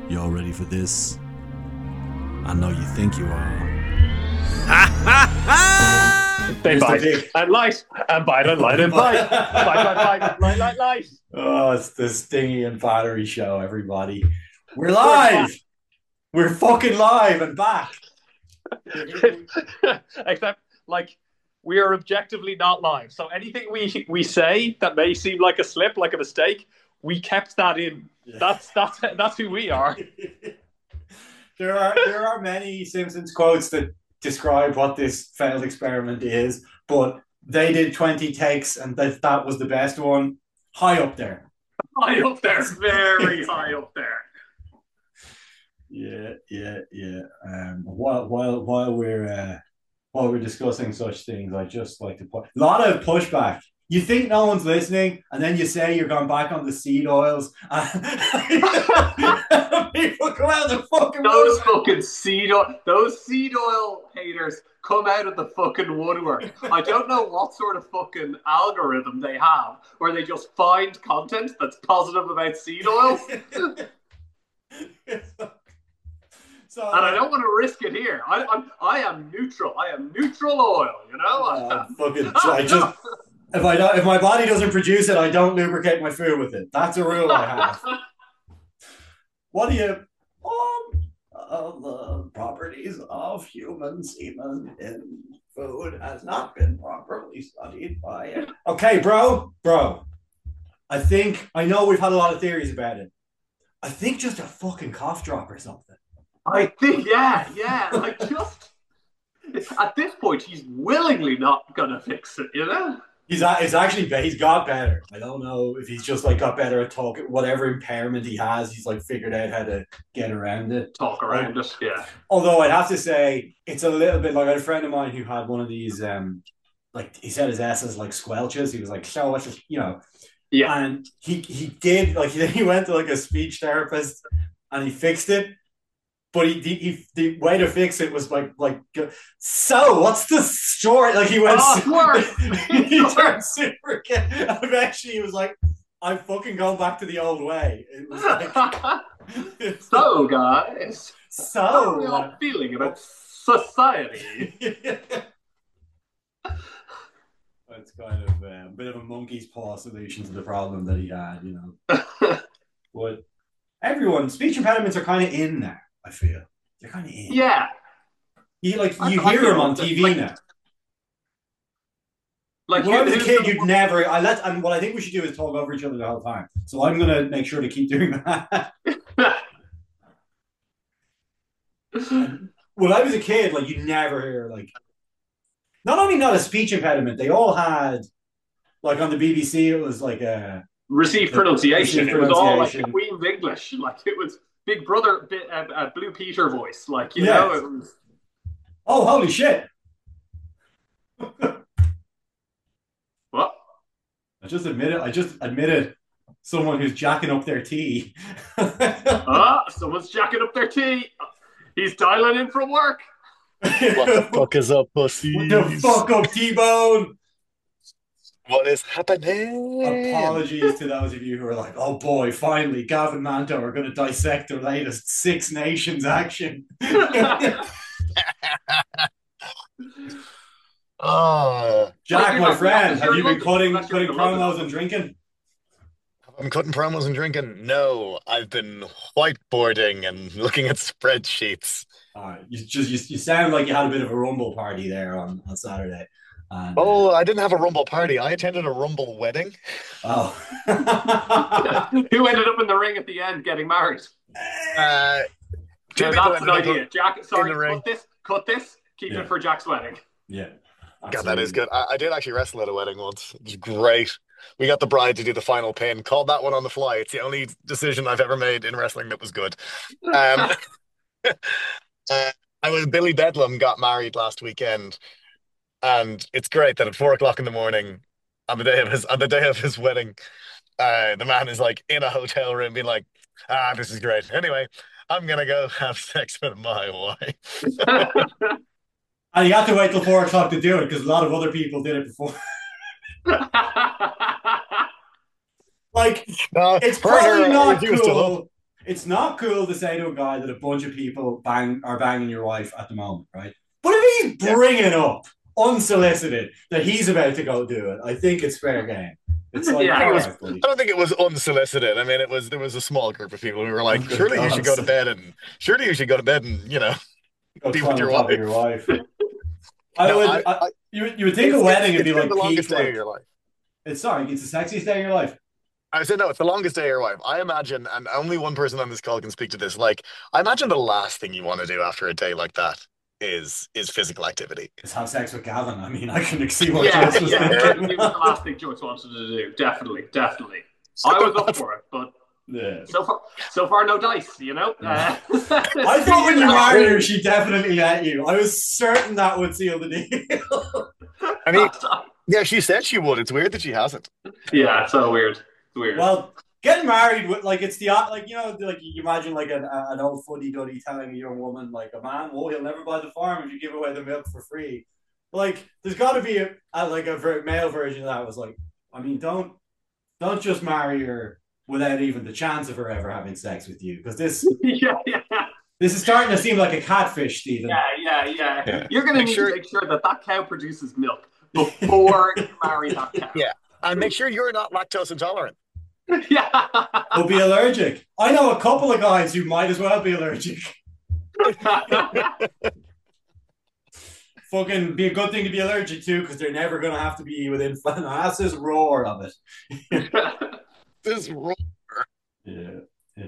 Y'all ready for this? I know you think you are. They bite and light and bite and light and bite. Bite, light. Oh, it's the Stingy and Battery show, everybody. We're live! We're fucking live and back. Except, we are objectively not live. So anything we say that may seem like a slip, like a mistake, we kept that in. Yeah. That's who we are. There are many Simpsons quotes that describe what this failed experiment is, but they did 20 takes and that was the best one. High up there. High up there. Very high up there. Yeah. While we're discussing such things, I just like to put a lot of pushback. You think no one's listening, and then you say you're going back on the seed oils. And people come out of the fucking those seed oil haters come out of the fucking woodwork. I don't know what sort of fucking algorithm they have where they just find content that's positive about seed oils. And I don't want to risk it here. I am neutral. I am neutral oil. You know. If my body doesn't produce it, I don't lubricate my food with it. That's a rule I have. What do you? The properties of human semen in food has not been properly studied by it. Okay, bro. I know we've had a lot of theories about it. I think just a fucking cough drop or something. I think, yeah. At this point, he's willingly not gonna fix it, you know. He's got better. I don't know if he's just got better at talking. Whatever impairment he has, he's figured out how to get around it. Talk around it, yeah. Although I'd have to say it's a little bit I had a friend of mine who had one of these. He said his S's like squelches. He was like, so what's this, you know. Yeah. And he did he went to a speech therapist and he fixed it. But the way to fix it was so what's the story? He went he turned super kid. Eventually he was like, I'm fucking going back to the old way. It was so guys, how are we all feeling about society? It's kind of a bit of a monkey's paw solution to the problem that he had, you know. But speech impediments are kind of in now. I feel they're kind of in. Yeah, you hear them on TV now. When I was a kid, you'd never. And what I think we should do is talk over each other the whole time. So I'm gonna make sure to keep doing that. When I was a kid, you never hear not only not a speech impediment, they all had on the BBC it was a received pronunciation. It was all Queen's English. It was Big Brother, Blue Peter voice, know. It was... Oh, holy shit! What? I just admitted someone who's jacking up their tea. Someone's jacking up their tea. He's dialing in from work. What the fuck is up, pussy? What the fuck up, T-Bone? What is happening? Apologies to those of you who are like, oh boy, finally, Gavin Manto are going to dissect their latest Six Nations action. Jack, my friend, have you been cutting promos and drinking? I'm cutting promos and drinking? No, I've been whiteboarding and looking at spreadsheets. You sound like you had a bit of a rumble party there on Saturday. And, I didn't have a Rumble party. I attended a Rumble wedding. Oh. Who ended up in the ring at the end getting married? Two people that's an idea. Jack, sorry, cut this. Keep it for Jack's wedding. Yeah. Absolutely. God, that is good. I did actually wrestle at a wedding once. It was great. We got the bride to do the final pin. Called that one on the fly. It's the only decision I've ever made in wrestling that was good. Billy Bedlam got married last weekend. And it's great that at 4:00 in the morning, on the day of his wedding, the man is in a hotel room, being like, "This is great. Anyway, I'm gonna go have sex with my wife." And you have to wait till 4:00 to do it because a lot of other people did it before. It's probably not cool. it's not cool to say to a guy that a bunch of people are banging your wife at the moment, right? But if he's Yeah. bringing up unsolicited that he's about to go do it, I think it's fair game. It's like, Yeah, all yeah. right, buddy. I don't think it was unsolicited. I mean, there was a small group of people who were Oh, like, good God. surely you should go to bed and, Go be with climb on your top of wife. your wife. No, you would think a wedding would it's be been like the longest peak, day of like your life. it's the sexiest day of your life. I said, no, it's the longest day of your life. I imagine, and only one person on this call can speak to this. Like, I imagine the last thing you want to do after a day like that is physical activity. Is have sex with Gavin. I mean, I can see what Yeah, Joyce was yeah. thinking. It was the last thing Joyce wanted to do. Definitely, definitely. I was up for it, but Yeah. so far, no dice. You know. Yeah. I thought when you married her, she definitely let you. I was certain that would seal the deal. I mean, yeah, she said she would. It's weird that she hasn't. Yeah, it's so weird. It's weird. Well, getting married with like it's the like like you imagine like an old fuddy duddy telling a young woman like a man, well, he'll never buy the farm if you give away the milk for free. Like there's got to be a male version of that. Was like, I mean, don't just marry her without even the chance of her ever having sex with you, because this yeah. this is starting to seem like a catfish, Stephen. Yeah. You're going to need to make sure that cow produces milk before you marry that cow. Yeah, and make sure you're not lactose intolerant. Yeah. Will be allergic. I know a couple of guys who might as well be allergic. Fucking be a good thing to be allergic to, because they're never going to have to be within. That's this roar of it. This roar. Yeah,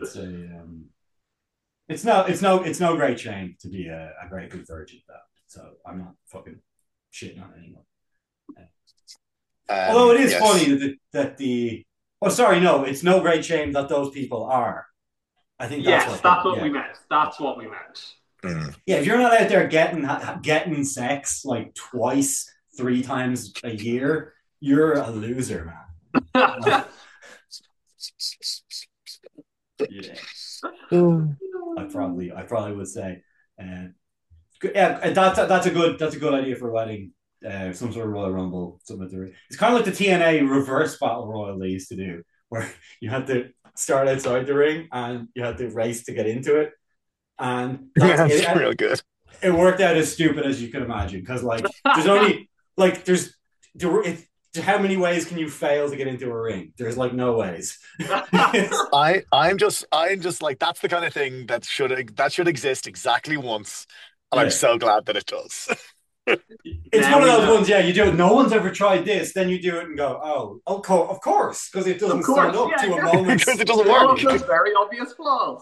it's no great shame to be a great big virgin though. So I'm not fucking shitting on anyone. Although it is funny that the sorry, no, it's no great shame that those people are. I think that's what we meant. That's what we meant. Yeah, if you're not out there getting sex like twice, 3 times a year, you're a loser, man. Yeah. I probably would say, yeah, that's a good idea for a wedding. Some sort of Royal Rumble, something. It's kind of like the TNA reverse battle royal they used to do, where you had to start outside the ring and you had to race to get into it, and that's real good. It worked out as stupid as you could imagine, because like there's only like how many ways can you fail to get into a ring? There's like no ways. I'm just like, that's the kind of thing that should exist exactly once, and I'm so glad that it does. It's one of those ones, yeah, you do it. No one's ever tried this, then you do it and go, of course, because it doesn't stand up to a moment. Because it doesn't work. Those very obvious flaws.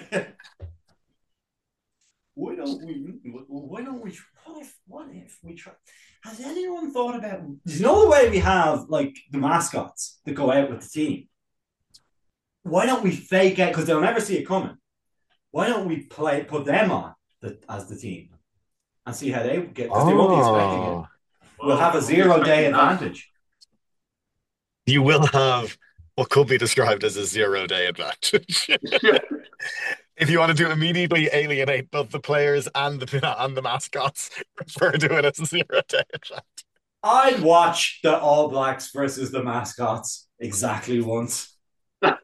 Why don't we? What if we try? Has anyone thought about? You know the way we have like the mascots that go out with the team. Why don't we fake it, because they'll never see it coming? Why don't we put them on as the team and see how they get? Because they won't be expecting it. We'll have a 0-day advantage. You will have what could be described as a 0-day advantage. If you wanted to immediately alienate both the players and the mascots, refer to it as a 0-day advantage. I'd watch the All Blacks versus the mascots exactly once. I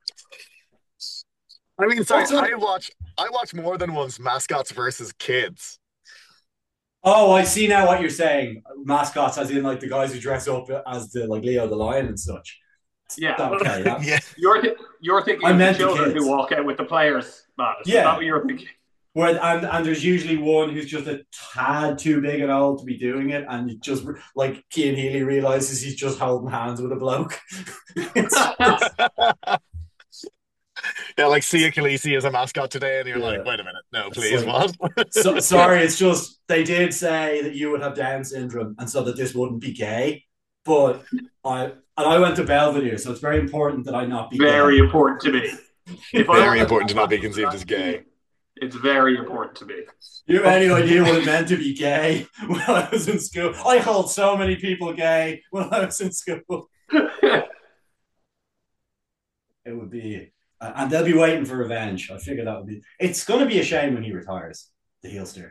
mean, sorry, I watch more than once mascots versus kids. Oh, I see now what you're saying. Mascots, as in like the guys who dress up as the like Leo the Lion and such. Yeah. Okay. Yeah. You're thinking of the children who walk out with the players. Yeah. Is that what you're thinking? And there's usually one who's just a tad too big and old to be doing it, and you just like Cian Healy realizes he's just holding hands with a bloke. Yeah, like Sia Khaleesi is a mascot today, and you're like, wait a minute, no, please, like, what? Sorry, it's just they did say that you would have Down syndrome, and so that this wouldn't be gay. But I went to Belvedere, so it's very important that I not be very gay. Important to me. Very important to not be conceived as gay. It's very important to me. You have any idea what it meant to be gay when I was in school? I called so many people gay when I was in school. It would be, and they'll be waiting for revenge. I figure that would be. It's going to be a shame when he retires, the heel steer.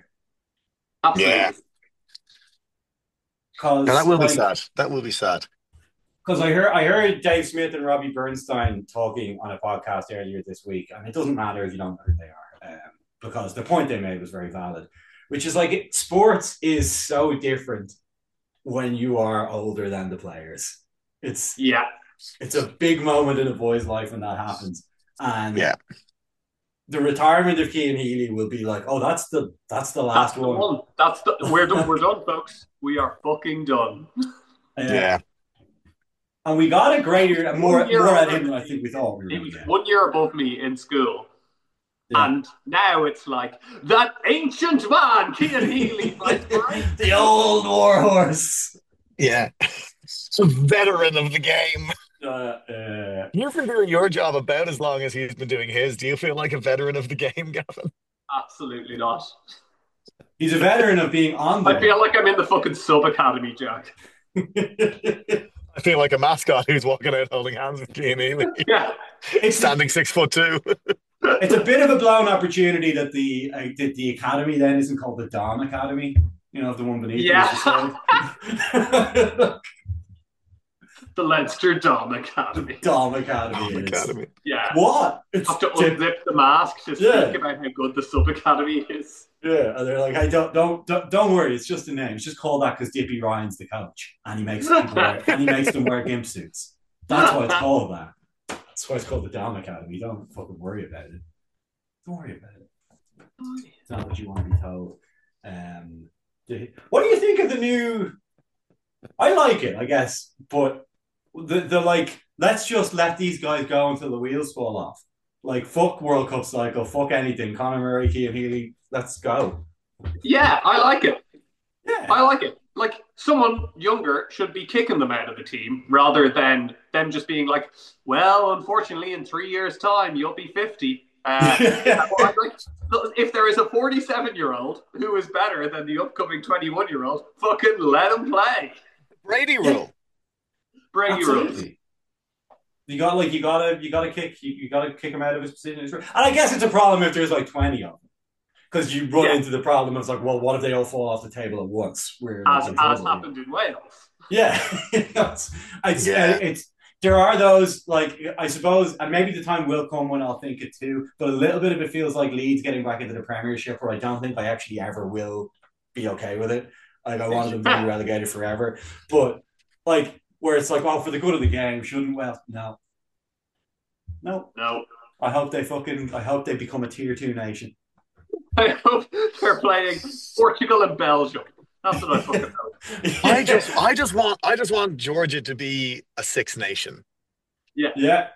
Absolutely. Yeah. No, that will be sad. That will be sad. Because I heard Dave Smith and Robbie Bernstein talking on a podcast earlier this week, and it doesn't matter if you don't know who they are, because the point they made was very valid, which is like sports is so different when you are older than the players. It's a big moment in a boy's life when that happens, and the retirement of Cian Healy will be like, oh, that's the last one. We're done, folks. We are fucking done. Yeah. And we got a greater, more at him than I think we thought. He was 1 year above me in school. Yeah. And now it's like, that ancient man, Cian Healy. The old warhorse. Yeah. A veteran of the game. You've been doing your job about as long as he's been doing his. Do you feel like a veteran of the game, Gavin? Absolutely not. He's a veteran of being on there. I feel like I'm in the fucking sub-academy, Jack. I feel like a mascot who's walking out holding hands with Cian Healy. Yeah. Standing 6'2". It's a bit of a blown opportunity that the academy then isn't called the Dom Academy. You know, the one beneath. Yeah. The Leinster Dom Academy. Dom Academy. Yeah. What? It's have to unzip the mask to speak about how good the sub academy is. Yeah, and they're like, "Hey, don't worry. It's just a name. It's just called that because Dippy Ryan's the coach, and he makes them wear gimp suits. That's why it's called that. That's why it's called the Dom Academy. Don't fucking worry about it. Don't worry about it. It's not what you want to be told. What do you think of the new? I like it, I guess, but the like, let's just let these guys go until the wheels fall off. Like, fuck World Cup cycle, fuck anything. Conor Murray, Cian Healy, let's go. Yeah, I like it. Yeah. I like it. Like, someone younger should be kicking them out of the team rather than them just being like, well, unfortunately, in 3 years' time, you'll be 50. If there is a 47-year-old who is better than the upcoming 21-year-old, fucking let him play. Brady rule. Brady rule. You gotta kick him out of his position. And I guess it's a problem if there's like 20 of them, because you run into the problem of like, well, what if they all fall off the table at once? As happened in Wales. Yeah, it's there are those, like, I suppose, and maybe the time will come when I'll think it too. But a little bit of it feels like Leeds getting back into the Premiership, where I don't think I actually ever will be okay with it. Like, I wanted them to be relegated forever, but like, where it's like, well, for the good of the game, shouldn't? Well, no. I hope they become a tier 2 nation. I hope they're playing Portugal and Belgium. That's what I fucking hope. I just want Georgia to be a Six Nation. Yeah.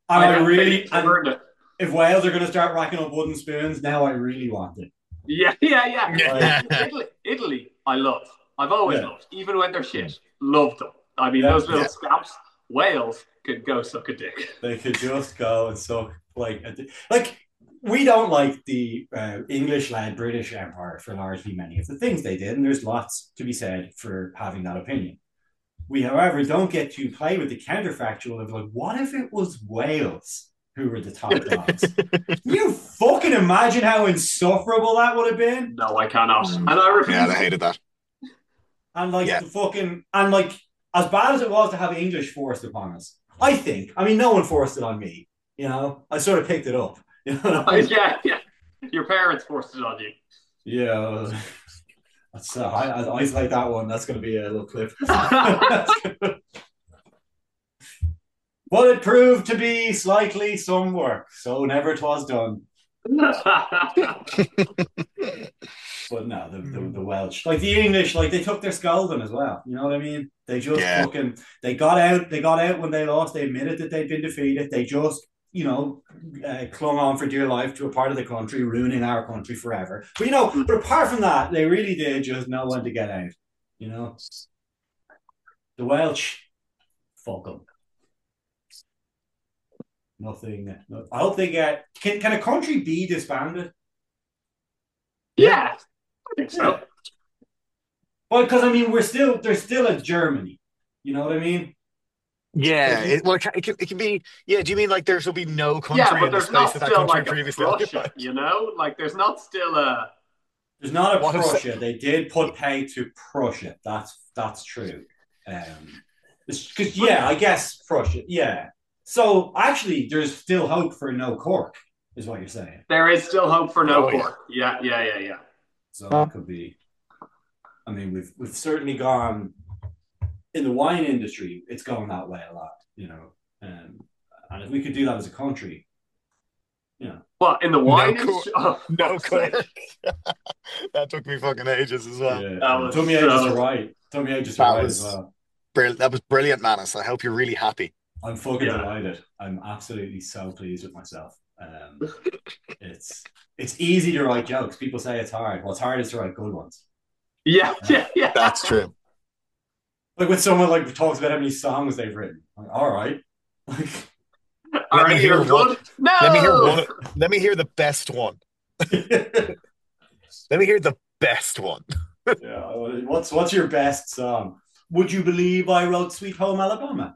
If Wales are going to start racking up wooden spoons, now I really want it. Yeah. Italy, I love. I've always loved, even when they're shit. Loved them. I mean, those little scamps. Wales could go suck a dick. They could just go and suck like we don't like the English-led British Empire for largely many of the things they did, and there's lots to be said for having that opinion. We, however, don't get to play with the counterfactual of like, what if it was Wales who were the top dogs? Can you fucking imagine how insufferable that would have been? No, I cannot. And I refuse. Yeah, I hated that. And like as bad as it was to have English forced upon us, I think. I mean, no one forced it on me. You know, I sort of picked it up. You know? Yeah. Your parents forced it on you. Yeah. That's I isolate that one. That's going to be a little clip. But it proved to be slightly some work, so never 'twas done. But no, the Welsh, like the English, like they took their scolding as well. You know what I mean? They just fucking they got out when they lost. They admitted that they'd been defeated. They just, you know, clung on for dear life to a part of the country, ruining our country forever. But you know, but apart from that, they really did just know when to get out. You know, the Welsh, fuck them. Nothing. No, I hope they get. Can a country be disbanded? Yeah, I think so. Well, because I mean, there's still a Germany. You know what I mean? Yeah, it can be. Yeah, do you mean like there will be no country in the space that country like previously occupied? You know, like there's not still a. There's not a Prussia. They did put pay to Prussia. That's true. Because I guess Prussia. Yeah. So actually, there's still hope for no Cork, is what you're saying. There is still hope for no Oh, yeah. Cork. Yeah. So that could be. I mean, we've certainly gone in the wine industry. It's gone that way a lot, and if we could do that as a country, Well, in the wine No industry, No Cork. That took me fucking ages as well. it took me ages to write. Took me ages to write as well. That was brilliant, Manus. I hope you're really happy. I'm fucking delighted. I'm absolutely so pleased with myself. It's easy to write jokes. People say it's hard. What's hard is to write good ones. Yeah. That's true. Like when someone like talks about how many songs they've written. I'm like, all right. Let me hear one. No. Let me hear the best one. Let me hear the best one. What's your best song? Would you believe I wrote Sweet Home Alabama?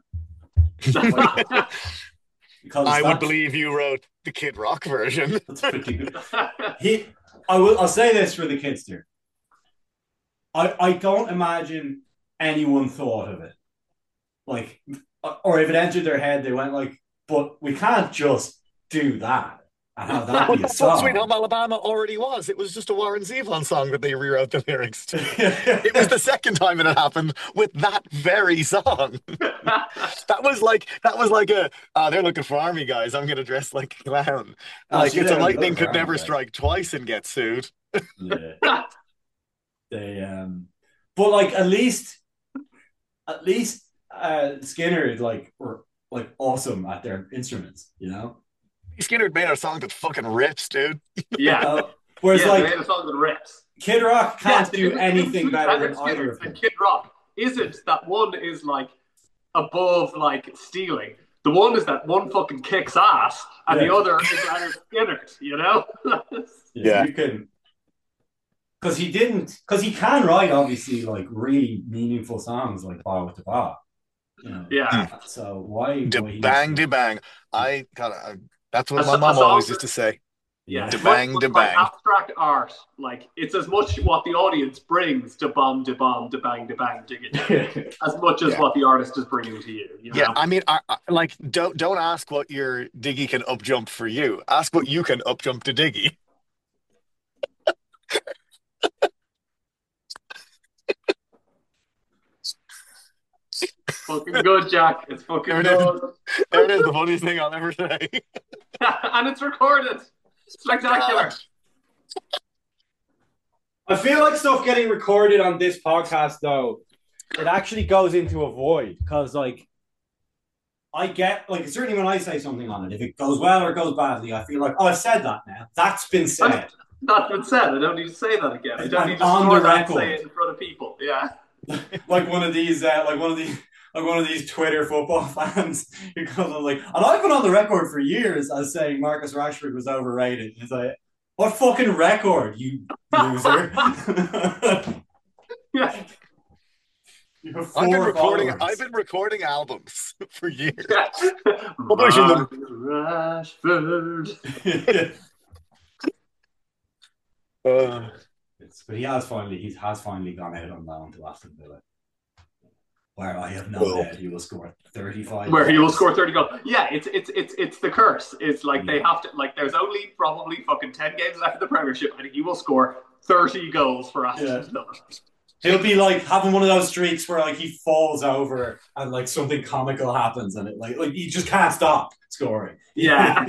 I would believe you wrote the Kid Rock version. That's pretty good. I'll say this for the kids here. I don't imagine anyone thought of it. Like, or if it entered their head, they went like, but we can't just do that and have that be a song. What Sweet Home Alabama already was. It was just a Warren Zevon song that they rewrote the lyrics to. It was the second time it had happened with that very song. That was like they're looking for army guys. I'm gonna dress like a clown. Like it's a lightning could never strike twice and get sued. Yeah. But like at least Skinner were like awesome at their instruments, Skinner made a song that fucking rips, dude. Yeah. Whereas they made a song that rips. Kid Rock can't do anything better than either of them. Kid Rock isn't that one is like above like stealing. The one is that one fucking kicks ass, and the other is Leonard Skinner. Yeah, you can. Because he can write obviously like really meaningful songs like Bar with the Bar. Yeah. So why bang de bang? That's what my mom always used to say. Yeah. De bang de bang. Abstract art, like it's as much what the audience brings to bomb de bomb de bang dig it, as much as what the artist is bringing to you. Yeah, I mean, don't ask what your Diggy can up jump for you. Ask what you can up jump to Diggy. Fucking good, Jack. It's fucking good. There it is, the funniest thing I'll ever say. And it's recorded. Spectacular. I feel like stuff getting recorded on this podcast, though, it actually goes into a void. Because, like, I get, like, certainly when I say something on it, if it goes well or it goes badly, I feel like, oh, I've said that now. That's been said. That's been said. I don't need to say that again. I don't need to on the record. Say it in front of people. Yeah. like one of these Twitter football fans who comes on like, and I've been on the record for years as saying Marcus Rashford was overrated. It's like, what fucking record, you loser? Yeah. I've been recording albums for years. Publishing them. Rashford. But he has finally gone out on loan to Aston Villa, where I have no doubt he will score 35. Where he will score 30 goals. Yeah, it's the curse. It's like they have to, like, there's only probably fucking 10 games after the Premiership, and he will score 30 goals for Aston Villa. He'll be like having one of those streaks where like he falls over and like something comical happens, and it like he just can't stop scoring. Yeah.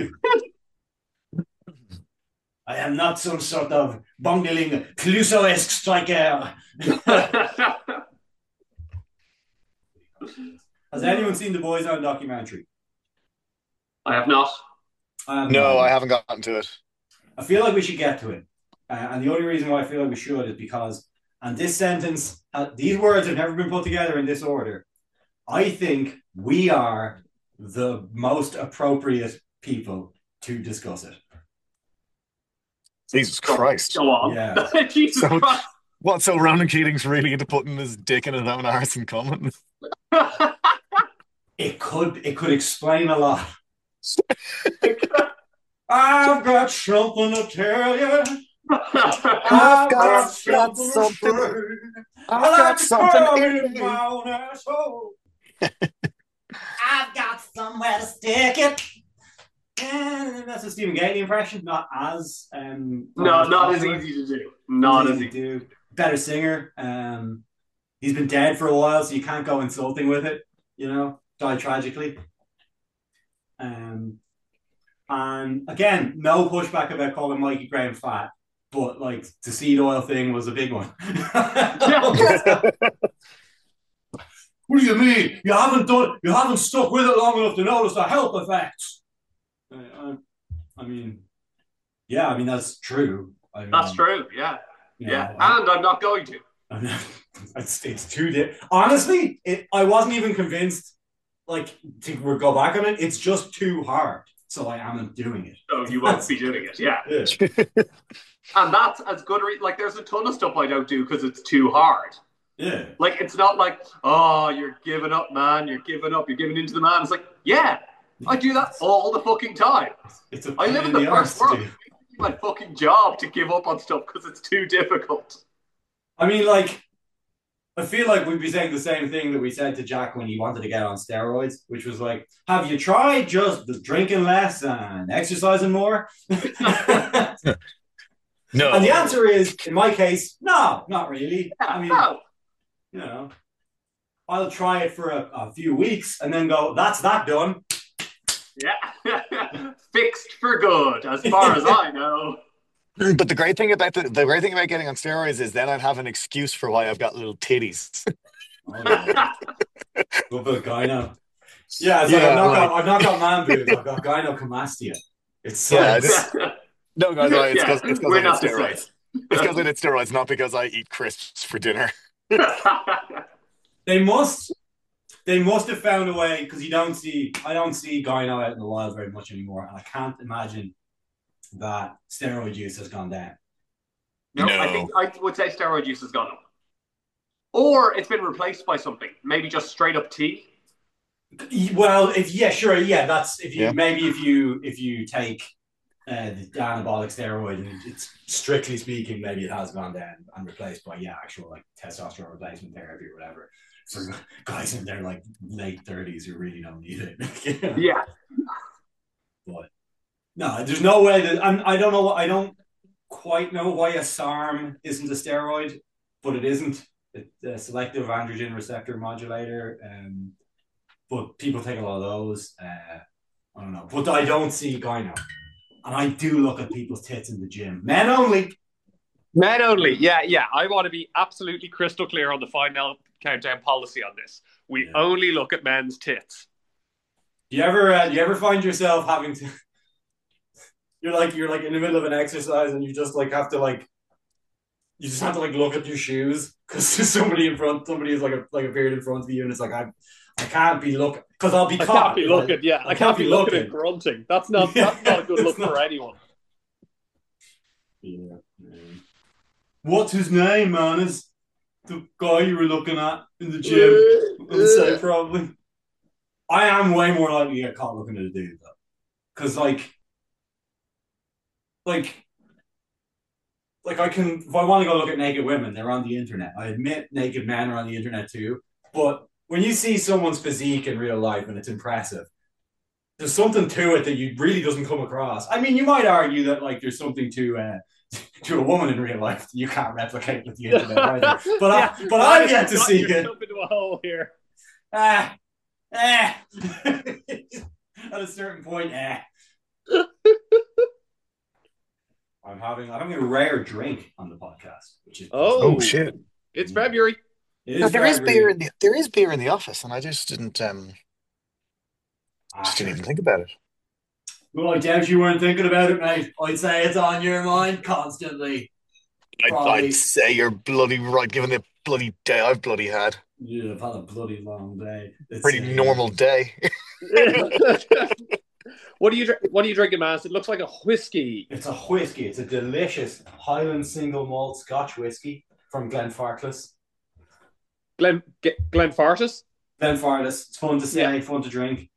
I am not some sort of bungling Clouseau-esque striker. Has anyone seen the Boyzone documentary? I have not. I haven't gotten to it. I feel like we should get to it. And the only reason why I feel like we should is because, and this sentence, these words have never been put together in this order. I think we are the most appropriate people to discuss it. Jesus Christ. Go on. Yeah. Jesus Christ. What, so Ronan Keating's really into putting his dick in his own arse and coming? It could explain a lot. I've got something to tell you. I've got something. I've got something in my own asshole. I've got somewhere to stick it. Yeah, that's a Stephen Gately impression. Not as not as easy to do. Not as easy to do. Better singer. He's been dead for a while, so you can't go insulting with it. Died tragically. And again, no pushback about calling Mikey Graham fat, but like the seed oil thing was a big one. What do you mean? You haven't stuck with it long enough to notice the health effects. I mean, that's true. That's true. Yeah. And I'm not going to. It's too honestly. I wasn't even convinced. Like to go back on it, it's just too hard. So I am doing it. So you won't be doing it, yeah. And that's as good. Like there's a ton of stuff I don't do because it's too hard. Yeah. Like it's not like, oh, you're giving up, man. You're giving up. You're giving into the man. It's like, yeah, I do that all the fucking time. I live in the first world. It's my fucking job to give up on stuff because it's too difficult. I mean, like, I feel like we'd be saying the same thing that we said to Jack when he wanted to get on steroids, which was like, have you tried just drinking less and exercising more? No. And the answer is, in my case, no, not really. I mean, I'll try it for a few weeks and then go, that's that done. Yeah. Fixed for good, as far as I know. But the great thing about getting on steroids is then I'd have an excuse for why I've got little titties. What about gyno? Yeah, it's like I've not got man boobs. I've got gynecomastia. It's no, guys, it's because I need steroids. It's because I need steroids, not because I eat crisps for dinner. They must have found a way because I don't see gyno out in the wild very much anymore, and I can't imagine that steroid use has gone down. No, I would say steroid use has gone up. Or it's been replaced by something. Maybe just straight up tea. Well, that's if you take the anabolic steroid, and it's strictly speaking, maybe it has gone down and replaced by actual like testosterone replacement therapy or whatever for guys in their like late 30s who really don't need it. Yeah. But no, there's no way that I don't know. I don't quite know why a SARM isn't a steroid, but it isn't. It's a selective androgen receptor modulator. But people take a lot of those. I don't know, but I don't see gyno, and I do look at people's tits in the gym. Men only. Men only. Yeah. I want to be absolutely crystal clear on the final countdown policy on this. We only look at men's tits. Do you ever find yourself having to? You're like in the middle of an exercise and you just like have to like. You just have to like look at your shoes because there's somebody is like a beard in front of you, and it's like I can't be looking because I'll be caught. I can't be looking. Yeah, I can't be looking and grunting. That's not a good look for anyone. Yeah. What's his name, man? Is the guy you were looking at in the gym? I would say probably. I am way more likely to get caught looking at a dude though, because like I can, if I want to go look at naked women, they're on the internet. I admit naked men are on the internet too. But when you see someone's physique in real life and it's impressive, there's something to it that you really doesn't come across. I mean, you might argue that like there's something to a woman in real life that you can't replicate with the internet either. But I've yet to see it. Jump into a hole here. At a certain point, I'm having a rare drink on the podcast, which is oh shit! It's February. There is beer in the office, and I just didn't even think about it. Well, I doubt you weren't thinking about it, mate. I'd say it's on your mind constantly. I'd say you're bloody right, given the bloody day I've bloody had. Yeah, I've had a bloody long day. It's pretty normal day. What are you drinking, man? It looks like a whiskey. It's a whiskey. It's a delicious Highland single malt Scotch whiskey from Glenfarclas. Glenfarclas? Glenfarclas. It's fun to say, fun to drink.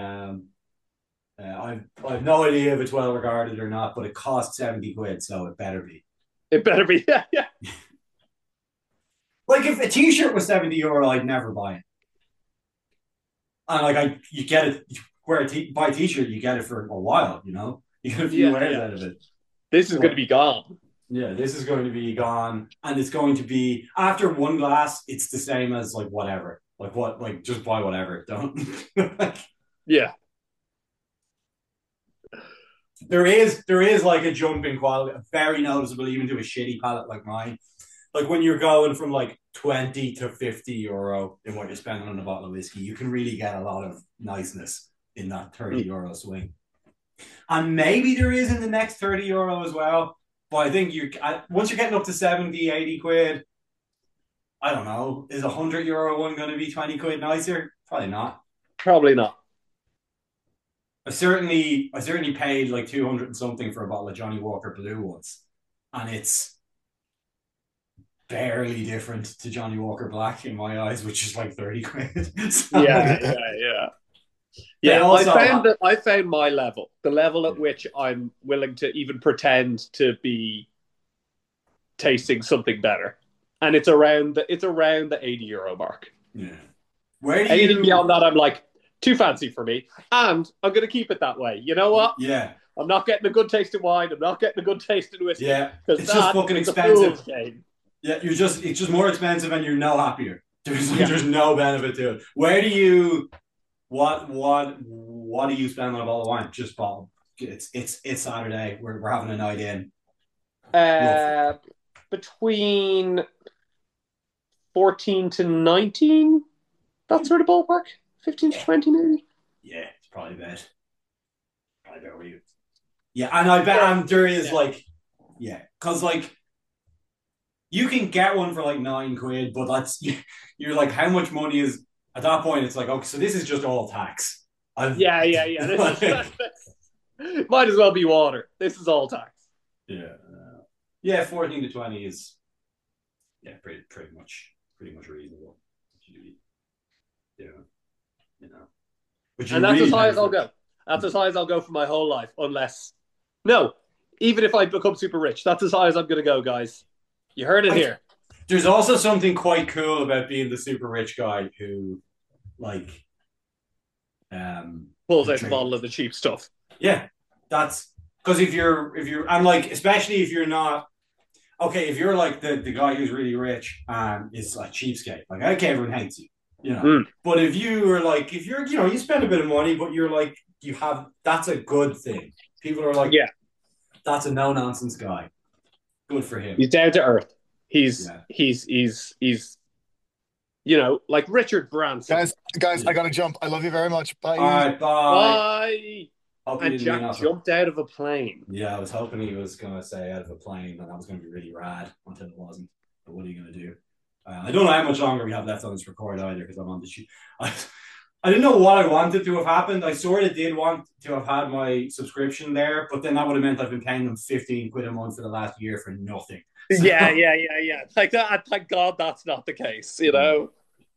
I've no idea if it's well regarded or not, but it costs 70 quid, so it better be. It better be, yeah. Like if a t-shirt was €70, I'd never buy it. And like you get it, you buy a t-shirt, you get it for a while, you know? You get a few wears out of it. This is going to be gone. Yeah, this is going to be gone. And it's going to be, after one glass, it's the same as like whatever. Like just buy whatever. Don't. Yeah. There is like a jump in quality, very noticeable, even to a shitty palate like mine. Like when you're going from like 20 to 50 euro in what you're spending on a bottle of whiskey, you can really get a lot of niceness in that 30 euro swing. And maybe there is in the next 30 euro as well. But I think once you're getting up to 70, 80 quid, I don't know, is a 100 euro one going to be 20 quid nicer? Probably not. Probably not. I certainly paid like 200 and something for a bottle of Johnny Walker Blue once. And it's barely different to Johnny Walker Black in my eyes, which is like 30 quid. So, yeah. Yeah, also, I found my level, the level at which I'm willing to even pretend to be tasting something better, and it's around the 80 euro mark. Yeah, where do anything beyond that, I'm like too fancy for me, and I'm going to keep it that way. You know what? Yeah, I'm not getting a good taste in wine. I'm not getting a good taste in whiskey. Yeah, it's just fucking expensive. Yeah, it's just more expensive, and you're no happier. There's no benefit to it. Where do you? What do you spend on a bottle of wine? Just bottle. It's Saturday. We're having a night in. Between 14 to 19, that sort of ballpark. 15 to 20 maybe. Yeah, it's probably about where you. Yeah, and I bet there is because like you can get one for like 9 quid, but you're like, how much money is. At that point, it's like, okay, so this is just all tax. Yeah. Might as well be water. This is all tax. Yeah. 14 to 20 is, pretty much reasonable. Yeah, you know. And that's as high as I'll go. That's as high as I'll go for my whole life, even if I become super rich, that's as high as I'm going to go, guys. You heard it here. There's also something quite cool about being the super rich guy who, pulls out the bottle of the cheap stuff. Yeah, that's because if you're and like especially if you're not if you're like the guy who's really rich and is like cheapskate, like okay, everyone hates you, you know. But if you're you spend a bit of money, but you're like that's a good thing. People are like, that's a no nonsense guy. Good for him. He's down to earth. He's like Richard Branson. Guys, I gotta jump. I love you very much. Bye. All right, bye. And Jack jumped out of a plane. Yeah, I was hoping he was gonna say out of a plane, and that was gonna be really rad until it wasn't. But what are you gonna do? I don't know how much longer we have left on this record either because I'm on the shoot. I didn't know what I wanted to have happened. I sort of did want to have had my subscription there, but then that would have meant I've been paying them 15 quid a month for the last year for nothing. So, yeah. Like that. Thank God that's not the case. You know.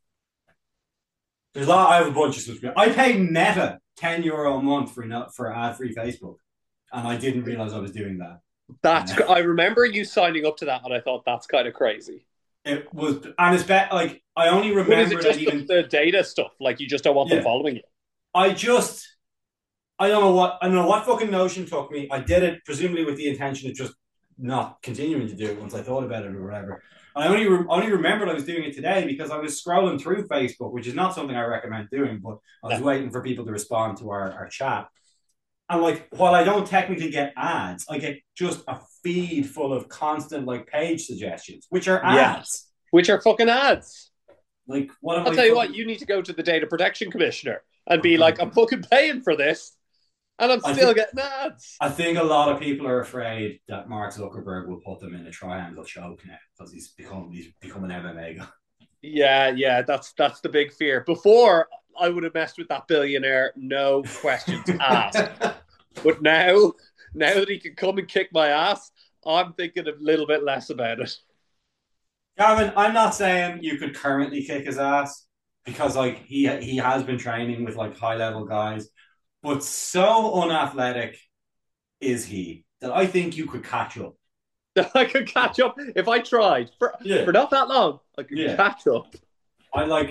I have a bunch of subscriptions. I pay Meta €10 a month for ad-free Facebook, and I didn't realize I was doing that. I remember you signing up to that, and I thought that's kind of crazy. It was, and it's like I only remember that even the data stuff. Like you just don't want them following you. I don't know what fucking notion took me. I did it presumably with the intention of just not continuing to do it once I thought about it or whatever. I only remembered I was doing it today because I was scrolling through Facebook, which is not something I recommend doing, but I was waiting for people to respond to our chat. And like, while I don't technically get ads, I get just a feed full of constant like page suggestions, which are ads. Which are fucking ads. Like, I'll tell you what, you need to go to the Data Protection Commissioner and be like, I'm fucking paying for this. And I'm still getting ads. I think a lot of people are afraid that Mark Zuckerberg will put them in a triangle choke now because he's become an MMA guy. Yeah, that's the big fear. Before, I would have messed with that billionaire, no questions asked. But now that he can come and kick my ass, I'm thinking a little bit less about it. Gavin, I'm not saying you could currently kick his ass because like he has been training with like high level guys. But so unathletic is he that I think you could catch up. I could catch up if I tried for not that long. I could catch up.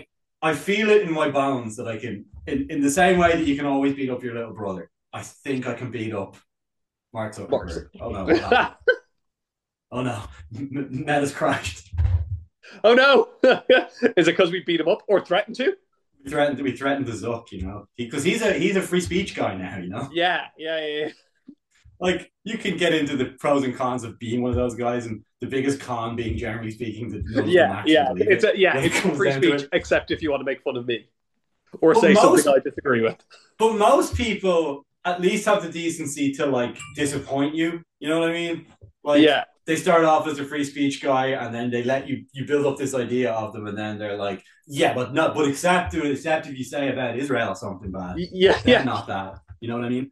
I feel it in my bones that I can, in the same way that you can always beat up your little brother. I think I can beat up Mark Zuckerberg. Oh no! What happened? Oh no! Meta's crashed. Oh no! Is it because we beat him up or threatened to? We threatened the Zuck, you know, because he's a free speech guy now, you know. Yeah. Like, you can get into the pros and cons of being one of those guys, and the biggest con being, generally speaking, that none of them actually believe it. It's free speech, except if you want to make fun of me or say something I disagree with. But most people at least have the decency to like disappoint you. You know what I mean? Like, they start off as a free speech guy, and then they let you build up this idea of them, and then they're like, except if you say about Israel something bad. Not that. You know what I mean?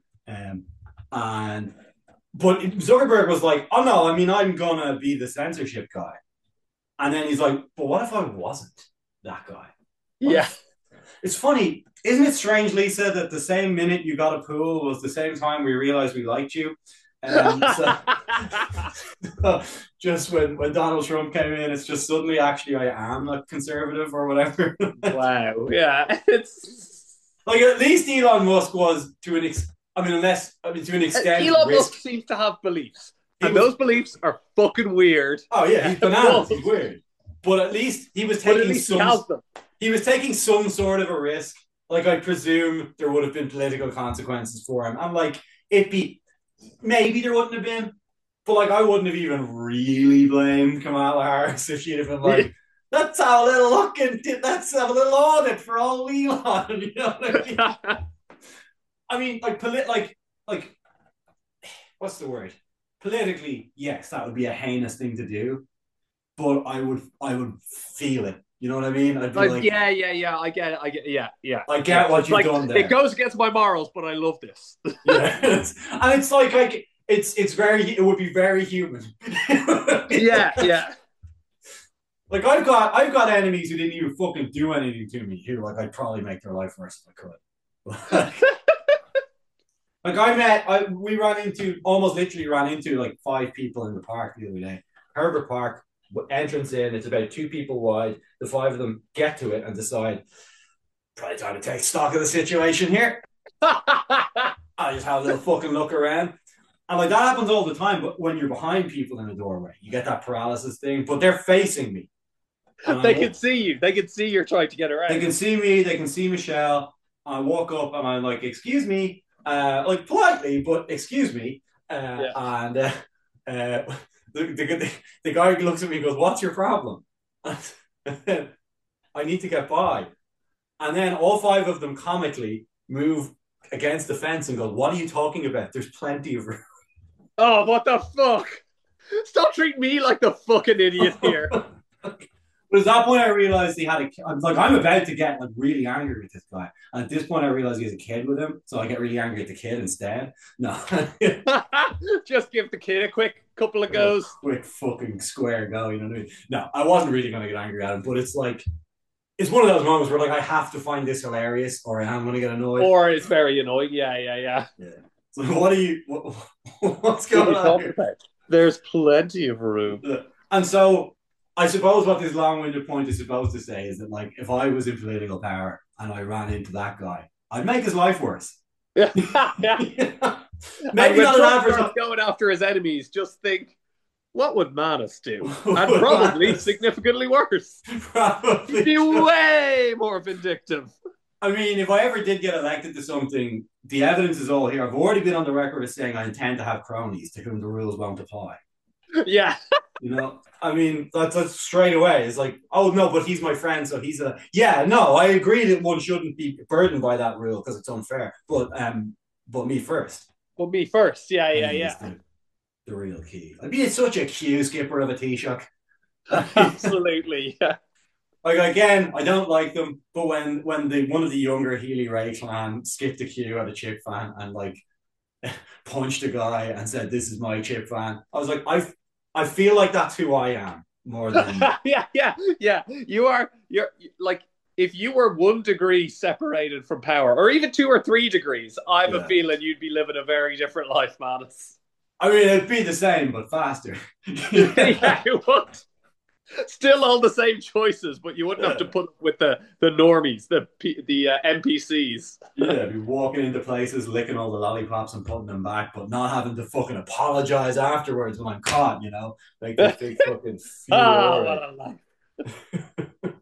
But Zuckerberg was like, oh no, I mean, I'm gonna be the censorship guy. And then he's like, but what if I wasn't that guy? It's funny, isn't it strange, Lisa, that the same minute you got a pool was the same time we realized we liked you? Just when Donald Trump came in, it's just suddenly actually I am a conservative or whatever. Wow. Yeah. It's like, at least Elon Musk was to an extent. To an extent, Elon Musk seems to have beliefs, and those beliefs are fucking weird. Oh yeah, he's bananas. He's weird, but at least he was taking some sort of a risk. Like, I presume there would have been political consequences for him. I'm like, maybe there wouldn't have been, but like, I wouldn't have even really blamed Kamala Harris if she'd have been like, let's have a little look into, let's have a little audit for all Elon. You know what I mean? I mean, like, what's the word? Politically, yes, that would be a heinous thing to do, but I would feel it. You know what I mean? I'd be like, yeah, I get it. Yeah. I get what you've done there. It goes against my morals, but I love this. And it's like it would be very human. Yeah. Like, I've got enemies who didn't even fucking do anything to me. Who, like, I'd probably make their life worse if I could. Like, we almost literally ran into like 5 people in the park the other day. Herbert Park, entrance in, it's about 2 people wide. The 5 of them get to it and decide, probably time to take stock of the situation here. I just have a little fucking look around. And like, that happens all the time, but when you're behind people in a doorway, you get that paralysis thing, but they're facing me. They can see you. They can see you're trying to get around. They can see me. They can see Michelle. I walk up and I'm like, excuse me. Like, politely, but excuse me. And the guy looks at me and goes, what's your problem? I need to get by. And then all 5 of them comically move against the fence and go, what are you talking about? There's plenty of room. Oh, what the fuck? Stop treating me like the fucking idiot here. But at that point, I realized I'm about to get like really angry with this guy. And at this point, I realized he has a kid with him. So I get really angry at the kid instead. No. Just give the kid a quick couple of goes. Quick fucking square go, you know what I mean? No, I wasn't really going to get angry at him. But it's like, it's one of those moments where like, I have to find this hilarious or I am going to get annoyed. Or it's very annoying. Yeah. So what's going on here? There's plenty of room. And so, I suppose what this long-winded point is supposed to say is that, like, if I was in political power and I ran into that guy, I'd make his life worse. Yeah. Maybe not an average. Going after his enemies, just think, what would Manus do? And probably significantly worse. Probably. He'd be way more vindictive. I mean, if I ever did get elected to something, the evidence is all here. I've already been on the record as saying I intend to have cronies to whom the rules won't apply. Yeah. You know, I mean, that's straight away. It's like, oh, no, but he's my friend, so he's a... Yeah, no, I agree that one shouldn't be burdened by that rule because it's unfair. But me first. But me first, yeah. The real key. I mean, it's such a cue skipper of a Taoiseach. Absolutely, yeah. Like, again, I don't like them, but when one of the younger Healy-Rae clan skipped a queue at a chip fan and, like, punched a guy and said, this is my chip fan, I was like, I feel like that's who I am more than... yeah. You're like, if you were 1 degree separated from power, or even 2 or 3 degrees, I have a feeling you'd be living a very different life, Manus. I mean, it'd be the same, but faster. Yeah, it would. Still all the same choices, but you wouldn't have to put up with the normies, the NPCs. Yeah, be walking into places, licking all the lollipops and putting them back, but not having to fucking apologize afterwards when I'm caught, you know? Like this big fucking furore. What a life.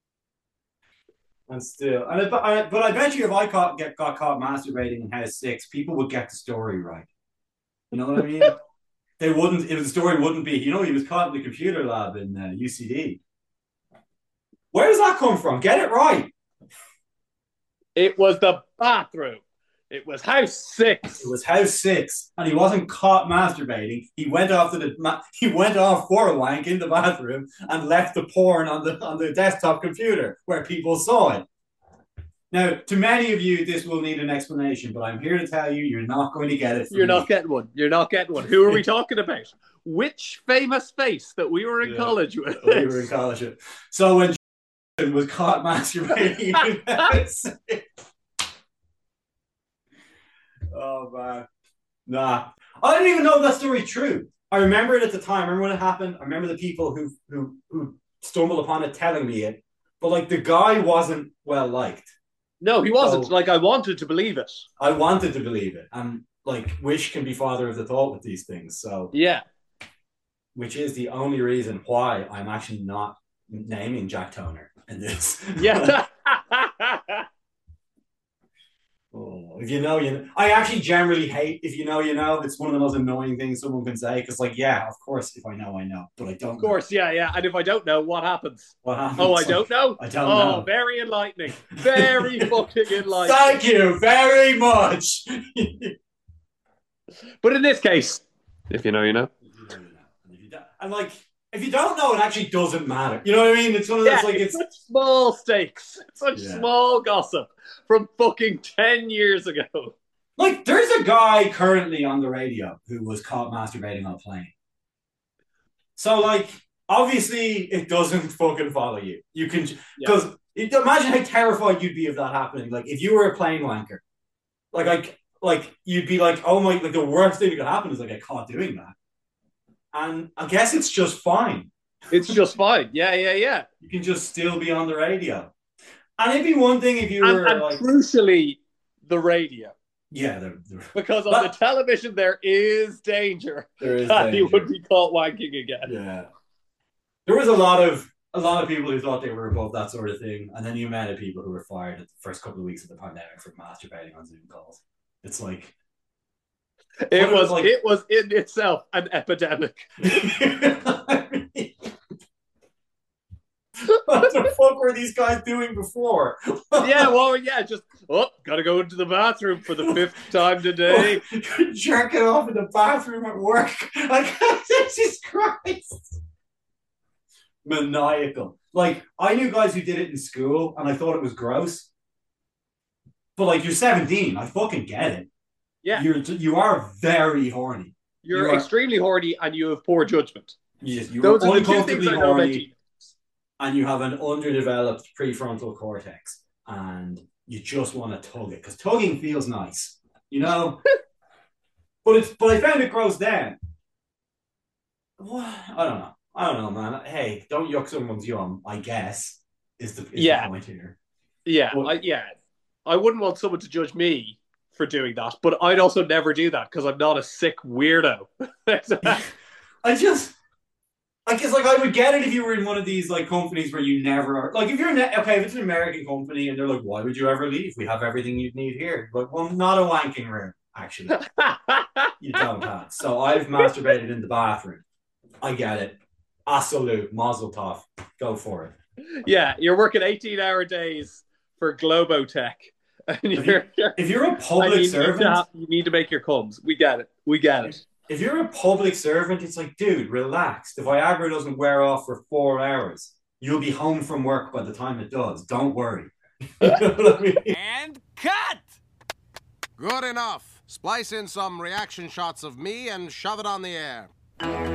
And still, but I bet you if I got caught masturbating in House 6, people would get the story right. You know what I mean? They wouldn't. The story wouldn't be. You know, he was caught in the computer lab in UCD. Where does that come from? Get it right. It was the bathroom. It was House 6. It was House 6, and he wasn't caught masturbating. He went off for a wank in the bathroom and left the porn on the desktop computer where people saw it. Now, to many of you, this will need an explanation, but I'm here to tell you, you're not going to get it. You're not getting one. You're not getting one. Who are we talking about? Which famous face that we were in college with? We were in college with. So when was caught masturbating in House 6. Oh man, nah. I didn't even know if that story's true. I remember it at the time. I remember when it happened. I remember the people who stumbled upon it telling me it. But like the guy wasn't well liked. No, he wasn't. So, like I wanted to believe it. I wanted to believe it, and like wish can be father of the thought with these things. So yeah, which is the only reason why I'm actually not naming Jack Toner in this. Yeah. Oh, if you know, you know. I actually generally hate if you know, you know. It's one of the most annoying things someone can say because, like, yeah, of course, if I know, I know, but I don't. Of course, know. Yeah. And if I don't know, what happens? What happens? Oh, I don't know. I don't know. Oh, very enlightening. Very fucking enlightening. Thank you very much. But in this case, if you know, you know. And like, if you don't know, it actually doesn't matter. You know what I mean? It's one of those like it's such small stakes, it's such small gossip from fucking 10 years ago. Like, there's a guy currently on the radio who was caught masturbating on a plane. So, like, obviously, it doesn't fucking follow you. You can because imagine how terrified you'd be of that happening. Like, if you were a plane wanker, like you'd be like, oh my, like the worst thing that could happen is like get caught doing that. And I guess it's just fine. It's just fine. Yeah. You can just still be on the radio. And it'd be one thing if you were and like... crucially, the radio. Yeah. Because on the television, there is danger. There is that danger. He would be caught wanking again. Yeah. There was a lot of people who thought they were above that sort of thing. And then you met people who were fired at the first couple of weeks of the pandemic for masturbating on Zoom calls. It's like... It was in itself an epidemic. What the fuck were these guys doing before? Just gotta go into the bathroom for the 5th time today. Jerking off in the bathroom at work. Like, Jesus Christ. Maniacal. Like, I knew guys who did it in school and I thought it was gross. But like, you're 17, I fucking get it. Yeah. You are very horny. You're extremely horny and you have poor judgment. Yes, you Those are are the two things I know about you. And you have an underdeveloped prefrontal cortex and you just want to tug it because tugging feels nice, you know. but I found it gross then. I don't know, man. Hey, don't yuck someone's yum, I guess, is the point here. Yeah, I wouldn't want someone to judge me for doing that, but I'd also never do that because I'm not a sick weirdo. Guess I would get it if you were in one of these like companies where you never are. Like if you're if it's an American company and they're like, why would you ever leave? We have everything you'd need here. Like, well, not a wanking room, actually. You don't have. So I've masturbated in the bathroom. I get it. Absolute mazel tov. Go for it. Yeah, you're working 18-hour days for Globotech. And if you're a public servant, you need to make your cums. We get it. If you're a public servant, it's like, dude, relax. The Viagra doesn't wear off for 4 hours. You'll be home from work by the time it does. Don't worry. You know what I mean? And cut! Good enough. Splice in some reaction shots of me and shove it on the air.